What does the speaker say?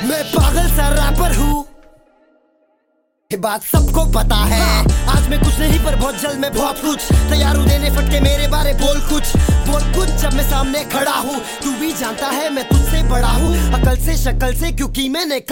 मैं पागल सा रैपर हूँ, ये बात सबको पता है। आज मैं कुछ नहीं पर बहुत जल्द मैं बहुत कुछ तैयार हूँ देने फटके मेरे बारे। बोल कुछ जब मैं सामने खड़ा हूँ। तू भी जानता है मैं तुझसे बड़ा हूँ, अकल से शक्ल से, क्योंकि मैंने